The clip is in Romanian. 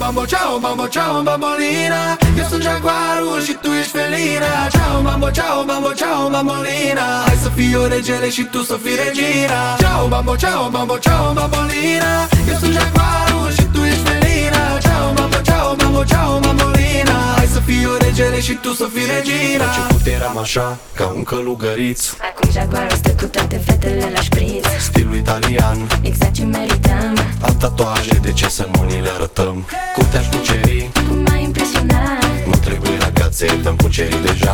mambo, ciao mambo, ciao bambolina. Eu sunt jaguarul și tu ești felina. Ciao mambo, ciao mambo, ciao bambolina. Hai să fii eu regele și tu să fii regina. Ciao mambo, ciao mambo, ciao bambolina. Eu sunt jaguarul și tu ești felina. Ciao mambo, ciao mambo, ciao bambolina. Hai să fii eu regele și tu să fii regina. La început eram așa, ca un călugăriț. Acum jaguarul stă cu toate fetele la șpriț. Stilul italian, exact ce merităm. am tatuaje, de ce să nu ni le arătăm? Cum te-aș cuceri? Cum m-ai impresionat? Nu trebuie ragazze, te-am cucerit deja.